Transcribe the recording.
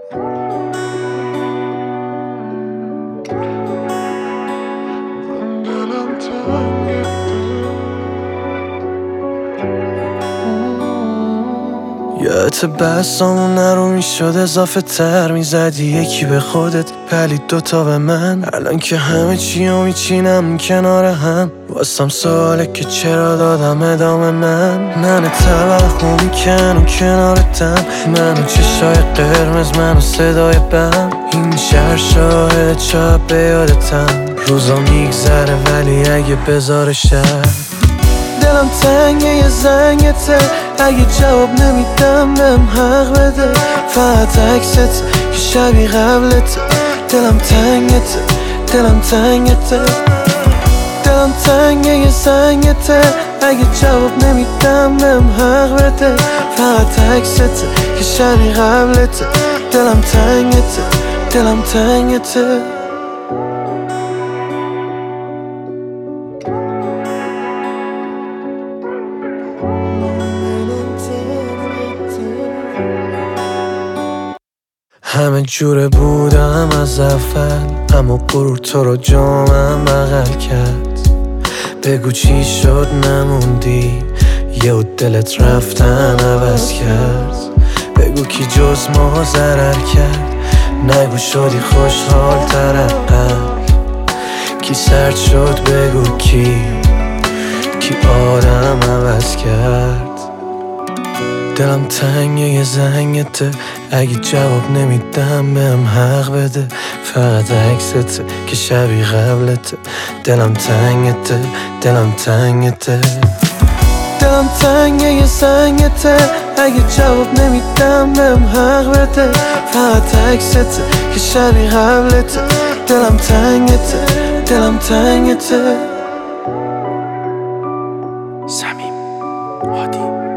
یادت بستامون نرو میشد اضافه تر میزدی یکی به خودت پلید دوتا به من. الان که همه چی رو میچینم کنار هم واسم سواله که چرا دادم ادامه من توهم میکنم کنارتم، منو چشای قرمز، منو صدای بم. این شهر شاهد شب به یادتم، روزا میگذره ولی اگه بذاره شب. دلم تنگه یه زنگته، اگه جواب نمیدم بهم حق بده. فقط عکست که شبیه قبلته. دلم تنگته، دلم تنگته، دلم تنگه یه زنگته، اگه جواب نمیدم بهم حق بده. فقط عکست که شبیه قبلته. دلم تنگته، دلم تنگته. همه جوره بودم از اول، اما غرور تو رو جامم بغل کرد. بگو چی شد نموندی، یه دلت رفتن عوض کرد. بگو کی جز ما ضرر کرد، نگو شدی خوشحال تر از قبل. کی سرد شد بگو کی آدم عوض کرد. دلم تنگه یه زنگته، اگه جواب نمیدم بهم حق بده. فقط عکسته که شبیه قبلته. دلم تنگته، دلم تنگته، دلم تنگه یه زنگته، اگه جواب نمیدم بهم حق بده. فقط عکسته که شبیه قبلته. دلم تنگته، دلم تنگته. صمیم هادی